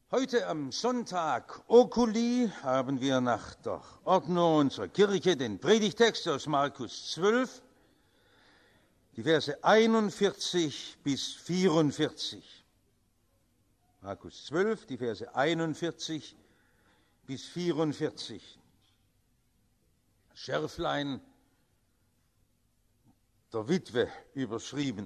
Heute am Sonntag Oculi haben wir nach der Ordnung unserer Kirche den Predigtext aus Markus 12, die Verse 41 bis 44. Markus 12, die Verse 41 bis 44. Schärflein der Witwe überschrieben.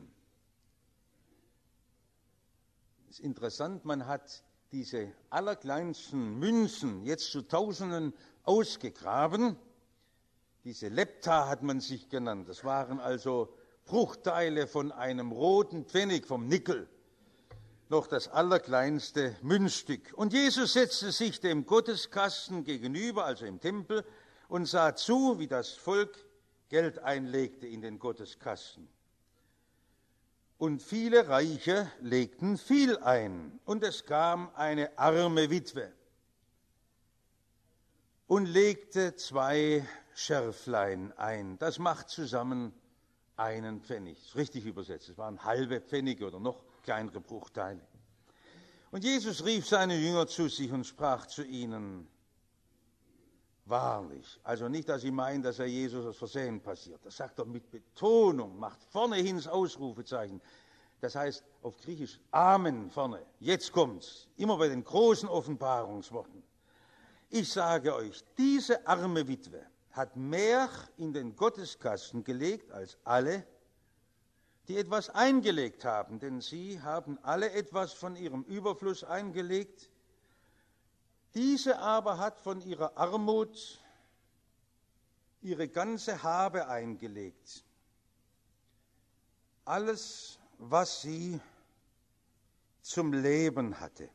Es ist interessant, man hat diese allerkleinsten Münzen jetzt zu Tausenden ausgegraben. Diese Lepta hat man sich genannt. Das waren also Bruchteile von einem roten Pfennig vom Nickel. Noch das allerkleinste Münzstück. Und Jesus setzte sich dem Gotteskasten gegenüber, also im Tempel, und sah zu, wie das Volk Geld einlegte in den Gotteskasten. Und viele Reiche legten viel ein, und es kam eine arme Witwe und legte 2 Schärflein ein. Das macht zusammen einen Pfennig. Das ist richtig übersetzt. Es waren halbe Pfennige oder noch kleinere Bruchteile. Und Jesus rief seine Jünger zu sich und sprach zu ihnen: Wahrlich, also nicht, dass Sie meinen, dass Jesus aus Versehen passiert. Das sagt er mit Betonung, macht vorne hin das Ausrufezeichen. Das heißt auf Griechisch Amen vorne. Jetzt kommt's. Immer bei den großen Offenbarungsworten. Ich sage euch, diese arme Witwe hat mehr in den Gotteskasten gelegt als alle, die etwas eingelegt haben. Denn sie haben alle etwas von ihrem Überfluss eingelegt. Diese aber hat von ihrer Armut ihre ganze Habe eingelegt. Alles, was sie zum Leben hatte.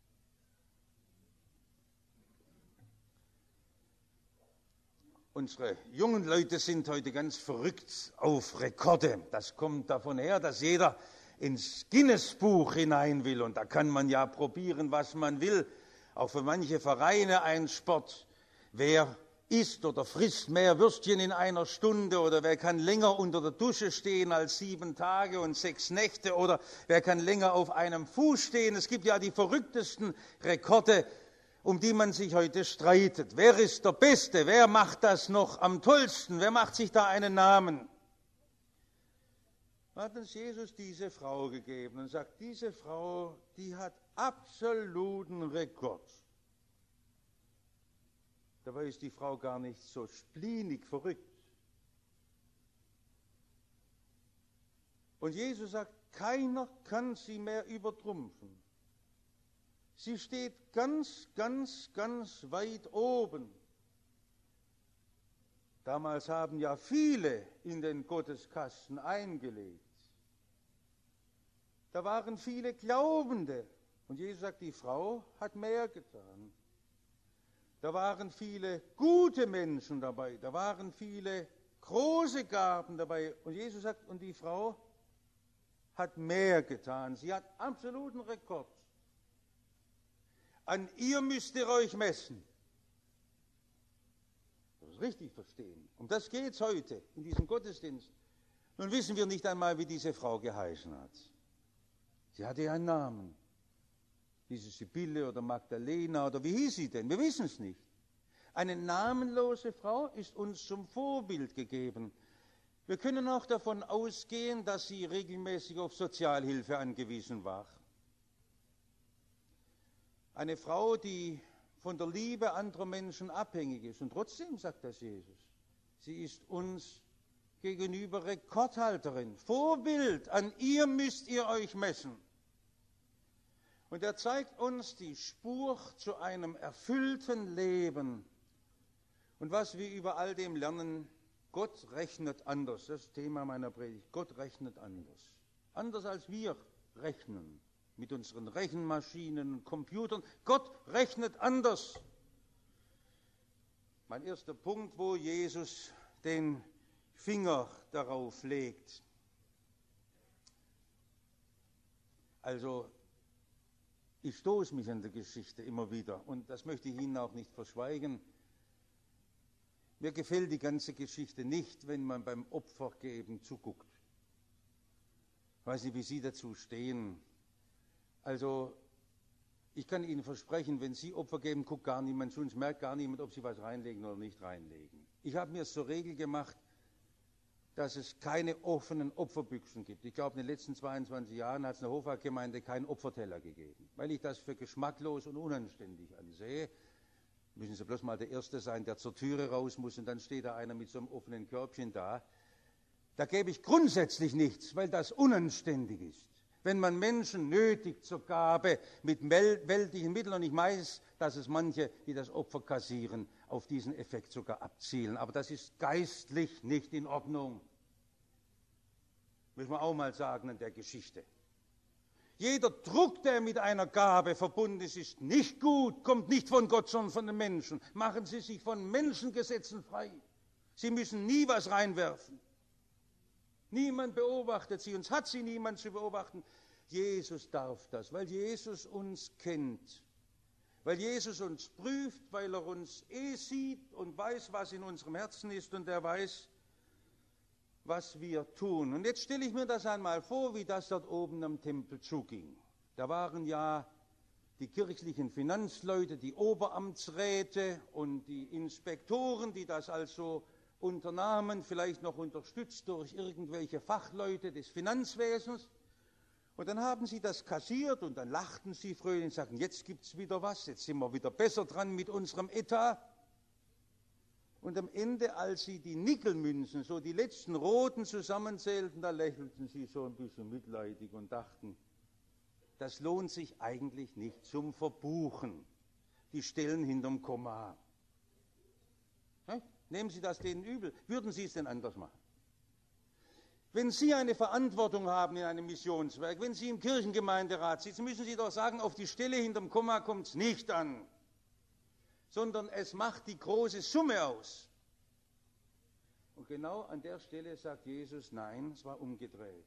Unsere jungen Leute sind heute ganz verrückt auf Rekorde. Das kommt davon her, dass jeder ins Guinness-Buch hinein will. Und da kann man ja probieren, was man will. Auch für manche Vereine ein Sport. Wer isst oder frisst mehr Würstchen in einer Stunde, oder wer kann länger unter der Dusche stehen als 7 Tage und 6 Nächte, oder wer kann länger auf einem Fuß stehen. Es gibt ja die verrücktesten Rekorde, um die man sich heute streitet. Wer ist der Beste? Wer macht das noch am tollsten? Wer macht sich da einen Namen? Hat uns Jesus diese Frau gegeben und sagt, diese Frau, die hat absoluten Rekord. Dabei ist die Frau gar nicht so spleenig verrückt. Und Jesus sagt, keiner kann sie mehr übertrumpfen. Sie steht ganz, ganz, ganz weit oben. Damals haben ja viele in den Gotteskasten eingelegt. Da waren viele Glaubende. Und Jesus sagt, die Frau hat mehr getan. Da waren viele gute Menschen dabei. Da waren viele große Gaben dabei. Und Jesus sagt, und die Frau hat mehr getan. Sie hat absoluten Rekord. An ihr müsst ihr euch messen. Das richtig verstehen. Um das geht es heute in diesem Gottesdienst. Nun wissen wir nicht einmal, wie diese Frau geheißen hat. Sie hatte einen Namen. Diese Sibylle oder Magdalena oder wie hieß sie denn? Wir wissen es nicht. Eine namenlose Frau ist uns zum Vorbild gegeben. Wir können auch davon ausgehen, dass sie regelmäßig auf Sozialhilfe angewiesen war. Eine Frau, die von der Liebe anderer Menschen abhängig ist. Und trotzdem sagt das Jesus. Sie ist uns gegenüber Rekordhalterin, Vorbild. An ihr müsst ihr euch messen. Und er zeigt uns die Spur zu einem erfüllten Leben. Und was wir über all dem lernen, Gott rechnet anders. Das ist das Thema meiner Predigt. Gott rechnet anders. Anders als wir rechnen. Mit unseren Rechenmaschinen und Computern. Gott rechnet anders. Mein erster Punkt, wo Jesus den Finger darauf legt. Also, ich stoße mich an der Geschichte immer wieder und das möchte ich Ihnen auch nicht verschweigen. Mir gefällt die ganze Geschichte nicht, wenn man beim Opfergeben zuguckt. Ich weiß nicht, wie Sie dazu stehen. Also Ich kann Ihnen versprechen, wenn Sie Opfer geben, guckt gar niemand zu uns, merkt gar niemand, ob Sie was reinlegen oder nicht reinlegen. Ich habe mir zur Regel gemacht, dass es keine offenen Opferbüchsen gibt. Ich glaube, in den letzten 22 Jahren hat es in der Hofmarktgemeinde keinen Opferteller gegeben, weil ich das für geschmacklos und unanständig ansehe. Müssen Sie bloß mal der Erste sein, der zur Türe raus muss und dann steht da einer mit so einem offenen Körbchen da. Da gebe ich grundsätzlich nichts, weil das unanständig ist. Wenn man Menschen nötigt zur Gabe mit weltlichen Mitteln, und ich weiß, dass es manche, die das Opfer kassieren, auf diesen Effekt sogar abzielen. Aber das ist geistlich nicht in Ordnung. Müssen wir auch mal sagen in der Geschichte. Jeder Druck, der mit einer Gabe verbunden ist nicht gut, kommt nicht von Gott, sondern von den Menschen. Machen Sie sich von Menschengesetzen frei. Sie müssen nie was reinwerfen. Niemand beobachtet sie, uns hat sie niemand zu beobachten. Jesus darf das, weil Jesus uns kennt, weil Jesus uns prüft, weil er uns sieht und weiß, was in unserem Herzen ist und er weiß, was wir tun. Und jetzt stelle ich mir das einmal vor, wie das dort oben am Tempel zuging. Da waren ja die kirchlichen Finanzleute, die Oberamtsräte und die Inspektoren, die das also unternahmen, vielleicht noch unterstützt durch irgendwelche Fachleute des Finanzwesens. Und dann haben sie das kassiert und dann lachten sie fröhlich und sagten, jetzt gibt es wieder was, jetzt sind wir wieder besser dran mit unserem Etat. Und am Ende, als sie die Nickelmünzen, so die letzten roten zusammenzählten, da lächelten sie so ein bisschen mitleidig und dachten, das lohnt sich eigentlich nicht zum Verbuchen. Die Stellen hinterm Komma. Nehmen Sie das denen übel. Würden Sie es denn anders machen? Wenn Sie eine Verantwortung haben in einem Missionswerk, wenn Sie im Kirchengemeinderat sitzen, müssen Sie doch sagen, auf die Stelle hinterm Komma kommt es nicht an, sondern es macht die große Summe aus. Und genau an der Stelle sagt Jesus, nein, es war umgedreht.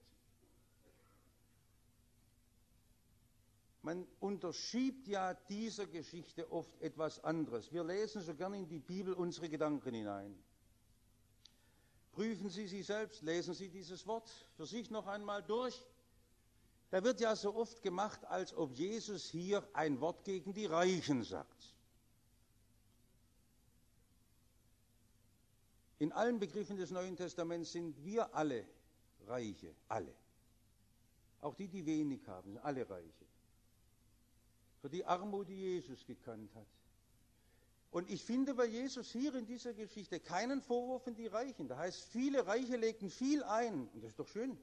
Man unterschiebt ja dieser Geschichte oft etwas anderes. Wir lesen so gerne in die Bibel unsere Gedanken hinein. Prüfen Sie sich selbst, lesen Sie dieses Wort für sich noch einmal durch. Da wird ja so oft gemacht, als ob Jesus hier ein Wort gegen die Reichen sagt. In allen Begriffen des Neuen Testaments sind wir alle Reiche, alle. Auch die, die wenig haben, sind alle Reiche. Für die Armut, die Jesus gekannt hat. Und ich finde bei Jesus hier in dieser Geschichte keinen Vorwurf in die Reichen. Da heißt, viele Reiche legten viel ein. Und das ist doch schön.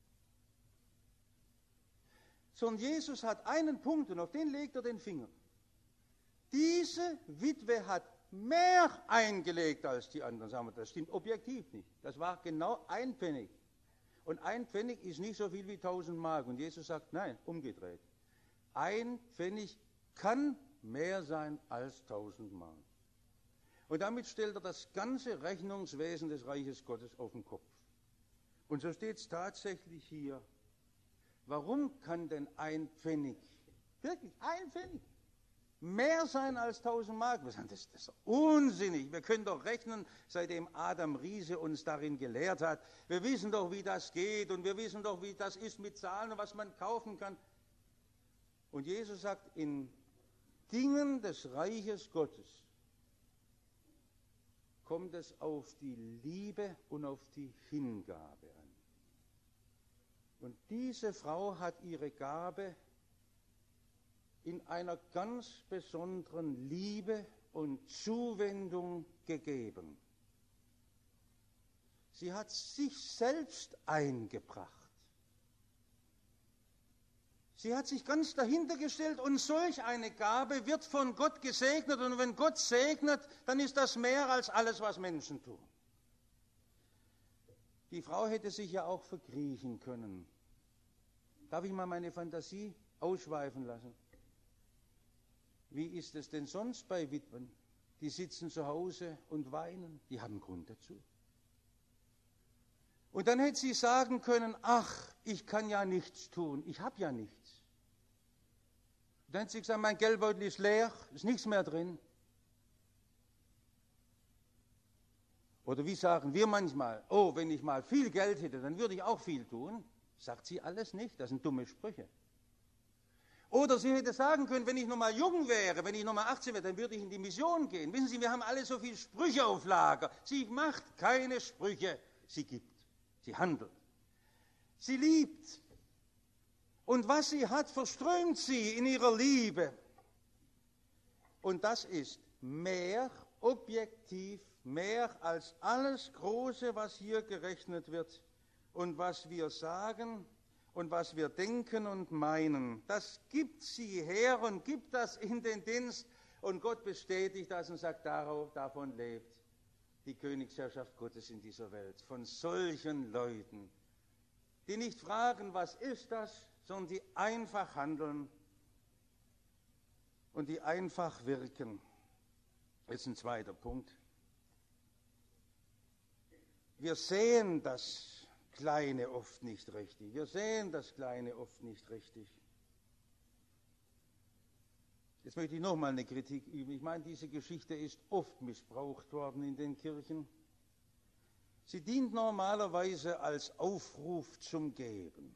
Sondern Jesus hat einen Punkt und auf den legt er den Finger. Diese Witwe hat mehr eingelegt als die anderen. Sagen wir, das stimmt objektiv nicht. Das war genau ein Pfennig. Und ein Pfennig ist nicht so viel wie 1000 Mark. Und Jesus sagt, nein, umgedreht. Ein Pfennig kann mehr sein als 1000 Mark. Und damit stellt er das ganze Rechnungswesen des Reiches Gottes auf den Kopf. Und so steht es tatsächlich hier. Warum kann denn ein Pfennig, wirklich ein Pfennig, mehr sein als 1000 Mark? Das ist doch unsinnig. Wir können doch rechnen, seitdem Adam Riese uns darin gelehrt hat. Wir wissen doch, wie das geht und wir wissen doch, wie das ist mit Zahlen und was man kaufen kann. Und Jesus sagt, in Dingen des Reiches Gottes kommt es auf die Liebe und auf die Hingabe an. Und diese Frau hat ihre Gabe in einer ganz besonderen Liebe und Zuwendung gegeben. Sie hat sich selbst eingebracht. Sie hat sich ganz dahinter gestellt und solch eine Gabe wird von Gott gesegnet. Und wenn Gott segnet, dann ist das mehr als alles, was Menschen tun. Die Frau hätte sich ja auch verkriechen können. Darf ich mal meine Fantasie ausschweifen lassen? Wie ist es denn sonst bei Witwen? Die sitzen zu Hause und weinen. Die haben Grund dazu. Und dann hätte sie sagen können, ach, ich kann ja nichts tun, ich habe ja nichts. Dann hätte sie gesagt, mein Geldbeutel ist leer, ist nichts mehr drin. Oder wie sagen wir manchmal, oh, wenn ich mal viel Geld hätte, dann würde ich auch viel tun. Sagt sie alles nicht, das sind dumme Sprüche. Oder sie hätte sagen können, wenn ich noch mal jung wäre, wenn ich noch mal 18 wäre, dann würde ich in die Mission gehen. Wissen Sie, wir haben alle so viele Sprüche auf Lager. Sie macht keine Sprüche, sie gibt, sie handelt. Sie liebt. Und was sie hat, verströmt sie in ihrer Liebe. Und das ist mehr objektiv, mehr als alles Große, was hier gerechnet wird und was wir sagen und was wir denken und meinen. Das gibt sie her und gibt das in den Dienst. Und Gott bestätigt das und sagt, davon lebt die Königsherrschaft Gottes in dieser Welt. Von solchen Leuten, die nicht fragen, was ist das, sondern die einfach handeln und die einfach wirken. Das ist ein zweiter Punkt. Wir sehen das Kleine oft nicht richtig. Wir sehen das Kleine oft nicht richtig. Jetzt möchte ich nochmal eine Kritik üben. Ich meine, diese Geschichte ist oft missbraucht worden in den Kirchen. Sie dient normalerweise als Aufruf zum Geben.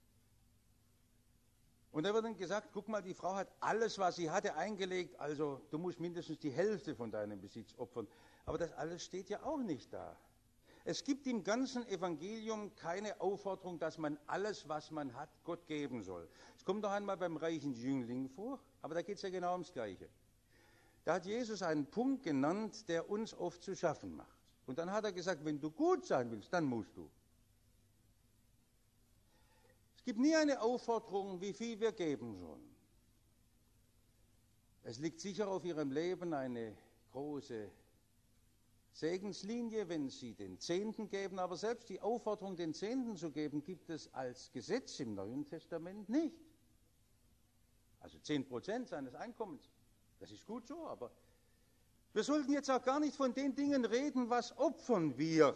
Und da wird dann gesagt, guck mal, die Frau hat alles, was sie hatte, eingelegt, also du musst mindestens die Hälfte von deinem Besitz opfern. Aber das alles steht ja auch nicht da. Es gibt im ganzen Evangelium keine Aufforderung, dass man alles, was man hat, Gott geben soll. Es kommt doch einmal beim reichen Jüngling vor, aber da geht es ja genau ums Gleiche. Da hat Jesus einen Punkt genannt, der uns oft zu schaffen macht. Und dann hat er gesagt, wenn du gut sein willst, dann musst du. Es gibt nie eine Aufforderung, wie viel wir geben sollen. Es liegt sicher auf ihrem Leben eine große Segenslinie, wenn sie den Zehnten geben, aber selbst die Aufforderung, den Zehnten zu geben, gibt es als Gesetz im Neuen Testament nicht. Also 10% seines Einkommens, das ist gut so, aber wir sollten jetzt auch gar nicht von den Dingen reden, was opfern wir,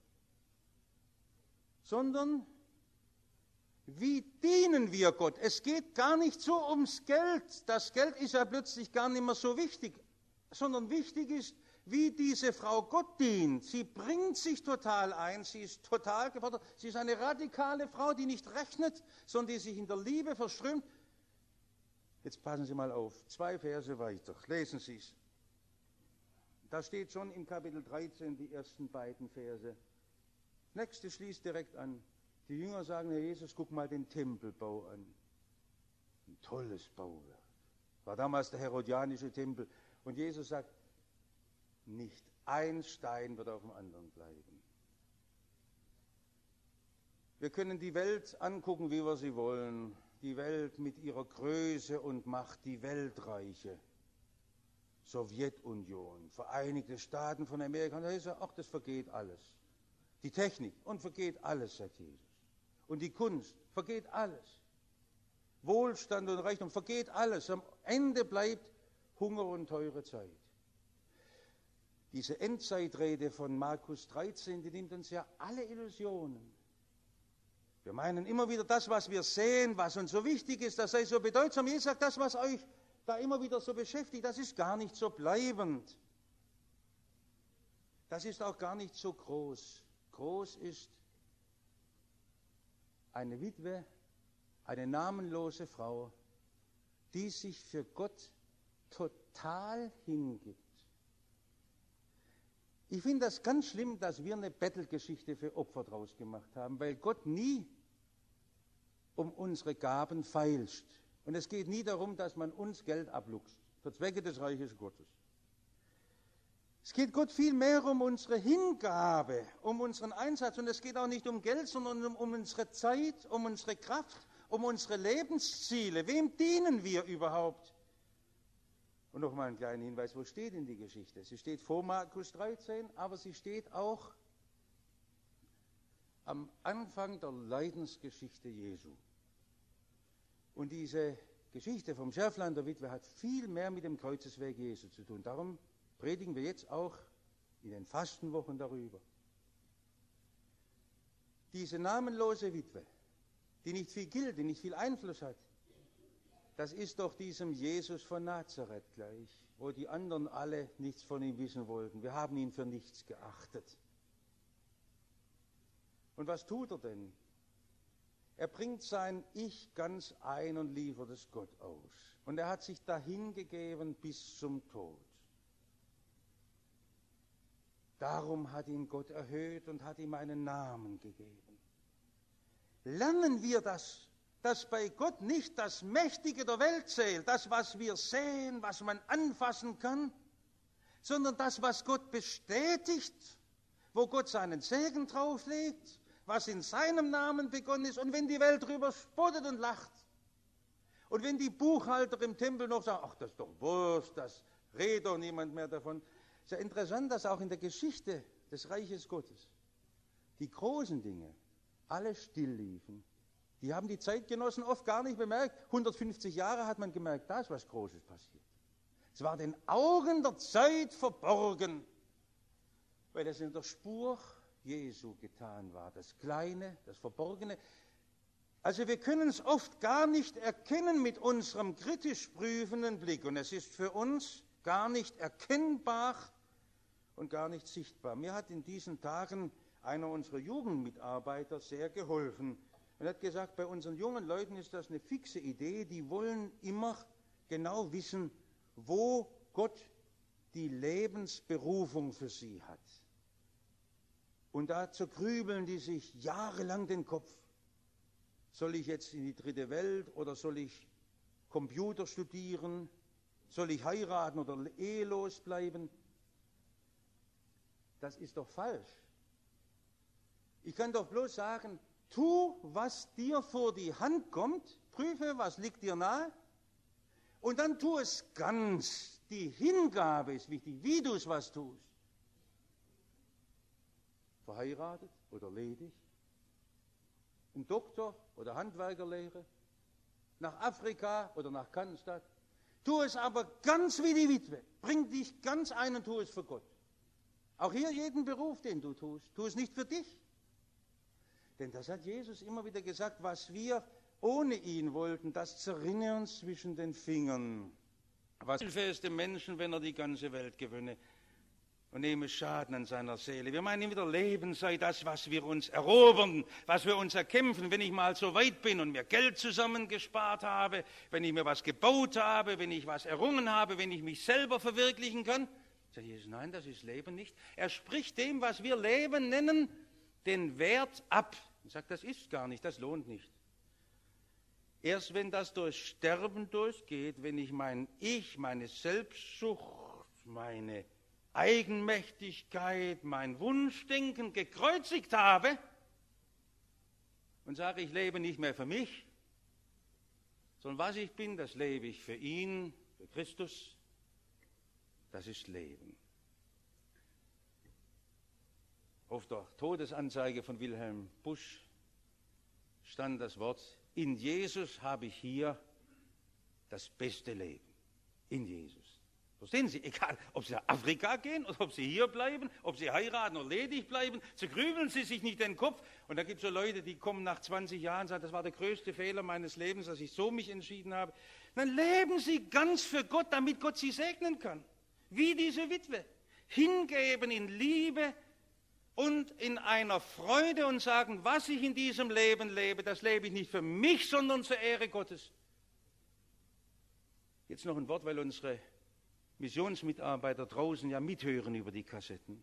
sondern wie dienen wir Gott. Es geht gar nicht so ums Geld, das Geld ist ja plötzlich gar nicht mehr so wichtig, sondern wichtig ist, wie diese Frau Gott dient. Sie bringt sich total ein, sie ist total gefordert. Sie ist eine radikale Frau, die nicht rechnet, sondern die sich in der Liebe verströmt. Jetzt passen Sie mal auf, 2 Verse weiter, lesen Sie es. Da steht schon im Kapitel 13 die ersten beiden Verse. Nächste schließt direkt an. Die Jünger sagen, Herr Jesus, guck mal den Tempelbau an. Ein tolles Bauwerk. War damals der herodianische Tempel. Und Jesus sagt, nicht ein Stein wird auf dem anderen bleiben. Wir können die Welt angucken, wie wir sie wollen. Die Welt mit ihrer Größe und Macht, die Weltreiche. Sowjetunion, Vereinigte Staaten von Amerika. Und da ist er, ach, das vergeht alles. Die Technik, und vergeht alles, sagt Jesus. Und die Kunst, vergeht alles. Wohlstand und Reichtum, vergeht alles. Am Ende bleibt Hunger und teure Zeit. Diese Endzeitrede von Markus 13, die nimmt uns ja alle Illusionen. Wir meinen immer wieder das, was wir sehen, was uns so wichtig ist, das sei so bedeutsam. Jesus sagt, das, was euch da immer wieder so beschäftigt, das ist gar nicht so bleibend. Das ist auch gar nicht so groß. Groß ist eine Witwe, eine namenlose Frau, die sich für Gott total hingibt. Ich finde das ganz schlimm, dass wir eine Bettelgeschichte für Opfer draus gemacht haben, weil Gott nie um unsere Gaben feilscht. Und es geht nie darum, dass man uns Geld abluchst, für Zwecke des Reiches Gottes. Es geht Gott viel mehr um unsere Hingabe, um unseren Einsatz. Und es geht auch nicht um Geld, sondern um unsere Zeit, um unsere Kraft, um unsere Lebensziele. Wem dienen wir überhaupt? Und nochmal einen kleinen Hinweis, wo steht denn die Geschichte? Sie steht vor Markus 13, aber sie steht auch am Anfang der Leidensgeschichte Jesu. Und diese Geschichte vom Schärflein der Witwe hat viel mehr mit dem Kreuzesweg Jesu zu tun. Darum predigen wir jetzt auch in den Fastenwochen darüber. Diese namenlose Witwe, die nicht viel gilt, die nicht viel Einfluss hat, das ist doch diesem Jesus von Nazareth gleich, wo die anderen alle nichts von ihm wissen wollten. Wir haben ihn für nichts geachtet. Und was tut er denn? Er bringt sein Ich ganz ein und liefert es Gott aus. Und er hat sich dahingegeben bis zum Tod. Darum hat ihn Gott erhöht und hat ihm einen Namen gegeben. Lernen wir das, dass bei Gott nicht das Mächtige der Welt zählt, das, was wir sehen, was man anfassen kann, sondern das, was Gott bestätigt, wo Gott seinen Segen drauflegt, was in seinem Namen begonnen ist. Und wenn die Welt drüber spottet und lacht, und wenn die Buchhalter im Tempel noch sagen, ach, das ist doch Wurst, das redet doch niemand mehr davon. Es ist ja interessant, dass auch in der Geschichte des Reiches Gottes die großen Dinge alle still liefen. Die haben die Zeitgenossen oft gar nicht bemerkt. 150 Jahre hat man gemerkt, da ist was Großes passiert. Es war den Augen der Zeit verborgen, weil das in der Spur Jesu getan war. Das Kleine, das Verborgene. Also wir können es oft gar nicht erkennen mit unserem kritisch prüfenden Blick. Und es ist für uns gar nicht erkennbar und gar nicht sichtbar. Mir hat in diesen Tagen einer unserer Jugendmitarbeiter sehr geholfen. Er hat gesagt, bei unseren jungen Leuten ist das eine fixe Idee. Die wollen immer genau wissen, wo Gott die Lebensberufung für sie hat. Und da zergrübeln die sich jahrelang den Kopf. Soll ich jetzt in die dritte Welt oder soll ich Computer studieren? Soll ich heiraten oder ehelos bleiben? Das ist doch falsch. Ich kann doch bloß sagen, tu, was dir vor die Hand kommt, prüfe, was liegt dir nahe, und dann tu es ganz. Die Hingabe ist wichtig, wie du es was tust. Verheiratet oder ledig, ein Doktor oder Handwerkerlehre, nach Afrika oder nach Cannstatt. Tu es aber ganz wie die Witwe. Bring dich ganz ein und tu es für Gott. Auch hier jeden Beruf, den du tust, tu es nicht für dich. Denn das hat Jesus immer wieder gesagt, was wir ohne ihn wollten, das zerrinne uns zwischen den Fingern. Was Hilfe ist dem Menschen, wenn er die ganze Welt gewönne und nehme Schaden an seiner Seele. Wir meinen wieder, Leben sei das, was wir uns erobern, was wir uns erkämpfen. Wenn ich mal so weit bin und mir Geld zusammengespart habe, wenn ich mir was gebaut habe, wenn ich was errungen habe, wenn ich mich selber verwirklichen kann, sagt Jesus, nein, das ist Leben nicht. Er spricht dem, was wir Leben nennen, den Wert ab. Er sagt, das ist gar nicht, das lohnt nicht. Erst wenn das durch Sterben durchgeht, wenn ich mein Ich, meine Selbstsucht, meine Eigenmächtigkeit, mein Wunschdenken gekreuzigt habe und sage, ich lebe nicht mehr für mich, sondern was ich bin, das lebe ich für ihn, für Christus, das ist Leben. Auf der Todesanzeige von Wilhelm Busch stand das Wort, in Jesus habe ich hier das beste Leben. In Jesus. Verstehen Sie? Egal, ob Sie nach Afrika gehen oder ob Sie hier bleiben, ob Sie heiraten oder ledig bleiben, zergrübeln Sie sich nicht den Kopf. Und da gibt es so Leute, die kommen nach 20 Jahren und sagen, das war der größte Fehler meines Lebens, dass ich so mich entschieden habe. Dann leben Sie ganz für Gott, damit Gott Sie segnen kann. Wie diese Witwe. Hingeben in Liebe und in einer Freude und sagen, was ich in diesem Leben lebe, das lebe ich nicht für mich, sondern zur Ehre Gottes. Jetzt noch ein Wort, weil unsere Missionsmitarbeiter draußen ja mithören über die Kassetten.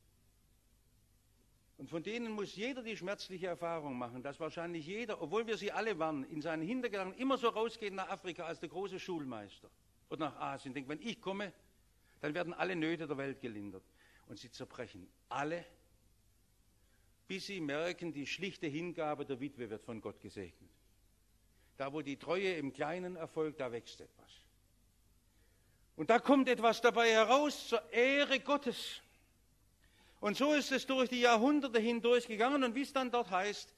Und von denen muss jeder die schmerzliche Erfahrung machen, dass wahrscheinlich jeder, obwohl wir sie alle waren, in seinen Hintergedanken immer so rausgeht nach Afrika als der große Schulmeister oder nach Asien. Denkt, wenn ich komme, dann werden alle Nöte der Welt gelindert. Und sie zerbrechen alle, bis sie merken, die schlichte Hingabe der Witwe wird von Gott gesegnet. Da, wo die Treue im Kleinen erfolgt, da wächst etwas. Und da kommt etwas dabei heraus zur Ehre Gottes. Und so ist es durch die Jahrhunderte hindurch gegangen. Und wie es dann dort heißt,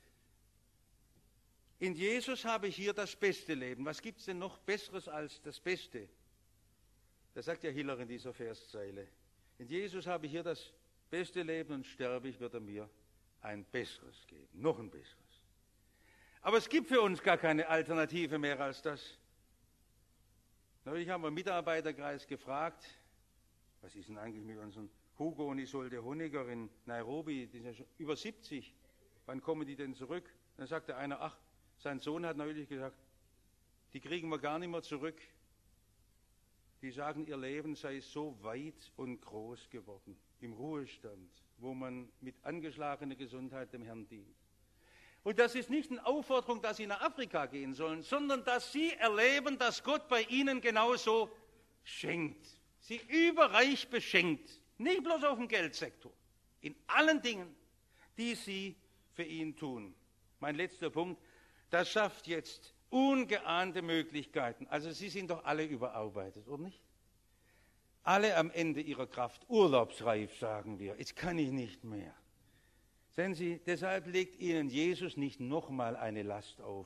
in Jesus habe ich hier das beste Leben. Was gibt es denn noch Besseres als das Beste? Das sagt ja Hiller in dieser Verszeile. In Jesus habe ich hier das beste Leben und sterbe ich, wird er mir ein besseres geben. Noch ein besseres. Aber es gibt für uns gar keine Alternative mehr als das. Neulich haben wir im Mitarbeiterkreis gefragt, was ist denn eigentlich mit unseren Hugo und Isolde Honegger in Nairobi, die sind ja schon über 70, wann kommen die denn zurück? Dann sagte einer, ach, Sein Sohn hat neulich gesagt, die kriegen wir gar nicht mehr zurück. Die sagen, ihr Leben sei so weit und groß geworden, im Ruhestand, wo man mit angeschlagener Gesundheit dem Herrn dient. Und das ist nicht eine Aufforderung, dass sie nach Afrika gehen sollen, sondern dass sie erleben, dass Gott bei ihnen genauso schenkt. Sie überreich beschenkt, nicht bloß auf dem Geldsektor, in allen Dingen, die sie für ihn tun. Mein letzter Punkt, das schafft jetzt ungeahnte Möglichkeiten. Also Sie sind doch alle überarbeitet, oder nicht? Alle am Ende ihrer Kraft, urlaubsreif, sagen wir. Jetzt kann ich nicht mehr. Sehen Sie, deshalb legt Ihnen Jesus nicht nochmal eine Last auf.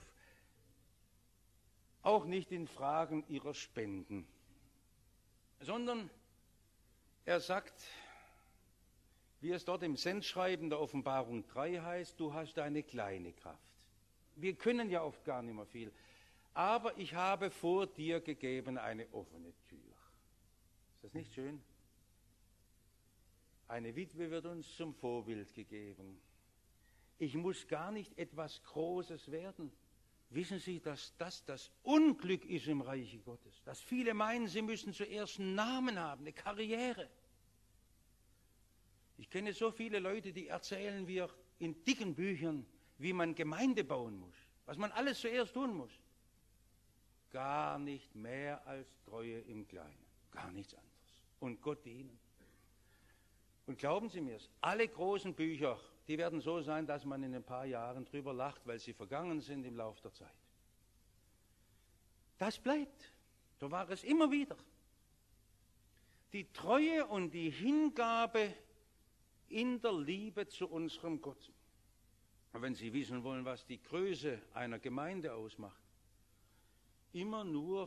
Auch nicht in Fragen Ihrer Spenden. Sondern er sagt, wie es dort im Sendschreiben der Offenbarung 3 heißt, du hast eine kleine Kraft. Wir können ja oft gar nicht mehr viel. Aber ich habe vor dir gegeben eine offene Tür. Ist das nicht schön? Eine Witwe wird uns zum Vorbild gegeben. Ich muss gar nicht etwas Großes werden. Wissen Sie, dass das Unglück ist im Reiche Gottes? Dass viele meinen, sie müssen zuerst einen Namen haben, eine Karriere. Ich kenne so viele Leute, die erzählen wir in dicken Büchern, wie man Gemeinde bauen muss, was man alles zuerst tun muss. Gar nicht mehr als Treue im Kleinen, gar nichts anderes. Und Gott dienen. Und glauben Sie mir, alle großen Bücher, die werden so sein, dass man in ein paar Jahren drüber lacht, weil sie vergangen sind im Laufe der Zeit. Das bleibt. So war es immer wieder. Die Treue und die Hingabe in der Liebe zu unserem Gott. Und wenn Sie wissen wollen, was die Größe einer Gemeinde ausmacht, immer nur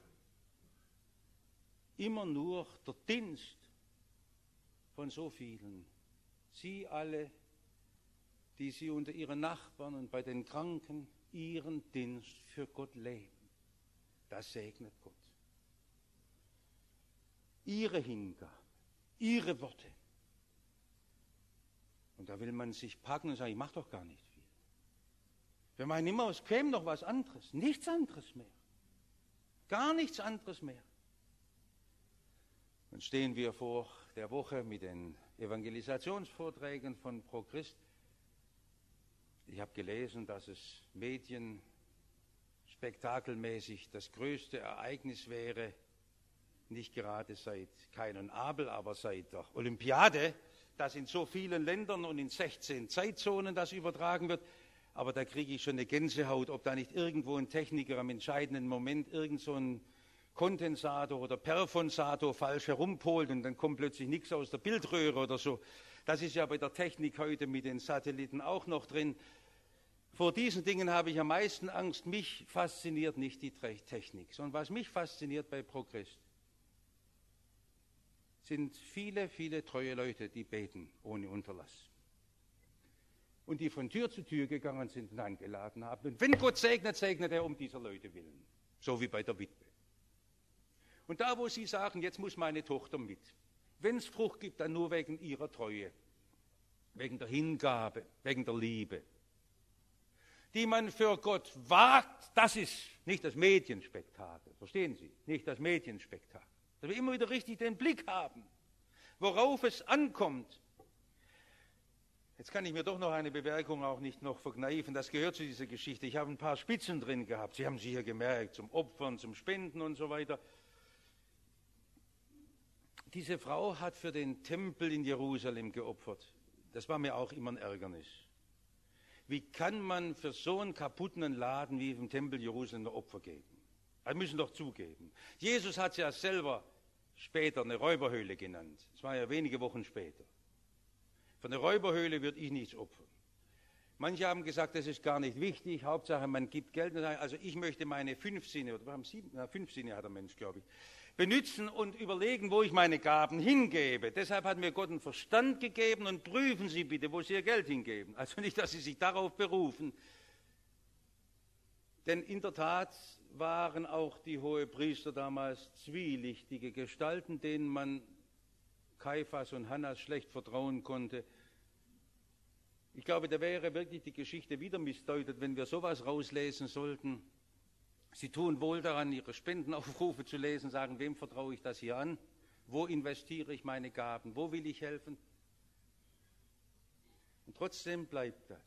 der Dienst von so vielen. Sie alle, die Sie unter Ihren Nachbarn und bei den Kranken Ihren Dienst für Gott leben. Das segnet Gott. Ihre Hingabe, Ihre Worte. Und da will man sich packen und sagen, ich mache doch gar nicht viel. Wir meinen immer, es käme noch was anderes. Nichts anderes mehr. Gar nichts anderes mehr. Dann stehen wir vor der Woche mit den Evangelisationsvorträgen von Pro Christ. Ich habe gelesen, dass es medienspektakelmäßig das größte Ereignis wäre, nicht gerade seit Kain und Abel, aber seit der Olympiade, dass in so vielen Ländern und in 16 Zeitzonen das übertragen wird. Aber da kriege ich schon eine Gänsehaut, ob da nicht irgendwo ein Techniker am entscheidenden Moment irgend so ein Kondensator oder Perfonsator falsch herumpolt und dann kommt plötzlich nichts aus der Bildröhre oder so. Das ist ja bei der Technik heute mit den Satelliten auch noch drin. Vor diesen Dingen habe ich am meisten Angst. Mich fasziniert nicht die Technik, sondern was mich fasziniert bei Pro Christ sind viele, viele treue Leute, die beten ohne Unterlass. Und die von Tür zu Tür gegangen sind und eingeladen haben. Und wenn Gott segnet, segnet er um dieser Leute willen. So wie bei der Witwe. Und da, wo sie sagen, jetzt muss meine Tochter mit. Wenn es Frucht gibt, dann nur wegen ihrer Treue. Wegen der Hingabe, wegen der Liebe. Die man für Gott wagt, das ist nicht das Medienspektakel. Verstehen Sie? Nicht das Medienspektakel. Dass wir immer wieder richtig den Blick haben, worauf es ankommt. Jetzt kann ich mir doch noch eine Bemerkung auch nicht noch verkneifen. Das gehört zu dieser Geschichte. Ich habe ein paar Spitzen drin gehabt. Sie haben sie hier gemerkt, zum Opfern, zum Spenden und so weiter. Diese Frau hat für den Tempel in Jerusalem geopfert. Das war mir auch immer ein Ärgernis. Wie kann man für so einen kaputten Laden wie im Tempel Jerusalem ein Opfer geben? Wir müssen doch zugeben. Jesus hat es ja selber später eine Räuberhöhle genannt. Das war ja wenige Wochen später. Für eine Räuberhöhle würde ich nichts opfern. Manche haben gesagt, das ist gar nicht wichtig, Hauptsache man gibt Geld. Also ich möchte meine 5 Sinne, oder wir haben 5 Sinne hat der Mensch, glaube ich, benutzen und überlegen, wo ich meine Gaben hingebe. Deshalb hat mir Gott einen Verstand gegeben und prüfen Sie bitte, wo Sie Ihr Geld hingeben. Also nicht, dass Sie sich darauf berufen. Denn in der Tat waren auch die Hohepriester damals zwielichtige Gestalten, denen man Kaiphas und Hannas schlecht vertrauen konnte. Ich glaube, da wäre wirklich die Geschichte wieder missdeutet, wenn wir sowas rauslesen sollten. Sie tun wohl daran, ihre Spendenaufrufe zu lesen, sagen, wem vertraue ich das hier an? Wo investiere ich meine Gaben? Wo will ich helfen? Und trotzdem bleibt das,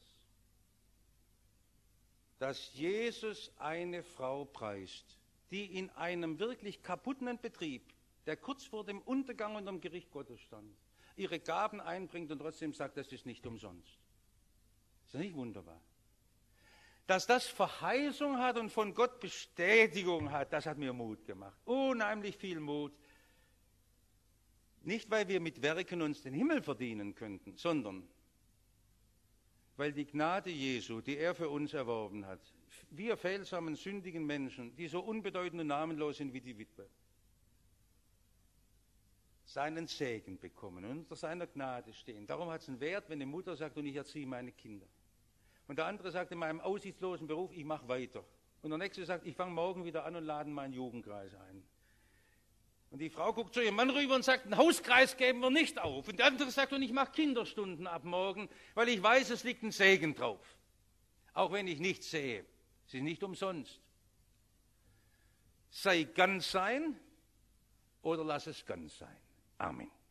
dass Jesus eine Frau preist, die in einem wirklich kaputten Betrieb, der kurz vor dem Untergang und dem Gericht Gottes stand, ihre Gaben einbringt und trotzdem sagt, das ist nicht umsonst. Ist das nicht wunderbar? Dass das Verheißung hat und von Gott Bestätigung hat, das hat mir Mut gemacht. Unheimlich viel Mut. Nicht, weil wir mit Werken uns den Himmel verdienen könnten, sondern weil die Gnade Jesu, die er für uns erworben hat, wir fehlsamen, sündigen Menschen, die so unbedeutend und namenlos sind wie die Witwe, seinen Segen bekommen und unter seiner Gnade stehen. Darum hat es einen Wert, wenn eine Mutter sagt, und ich erziehe meine Kinder. Und der andere sagt in meinem aussichtslosen Beruf, ich mache weiter. Und der nächste sagt, ich fange morgen wieder an und lade meinen Jugendkreis ein. Und die Frau guckt zu ihrem Mann rüber und sagt, einen Hauskreis geben wir nicht auf. Und der andere sagt, und ich mache Kinderstunden ab morgen, weil ich weiß, es liegt ein Segen drauf. Auch wenn ich nichts sehe. Es ist nicht umsonst. Sei ganz sein oder lass es ganz sein. Amen.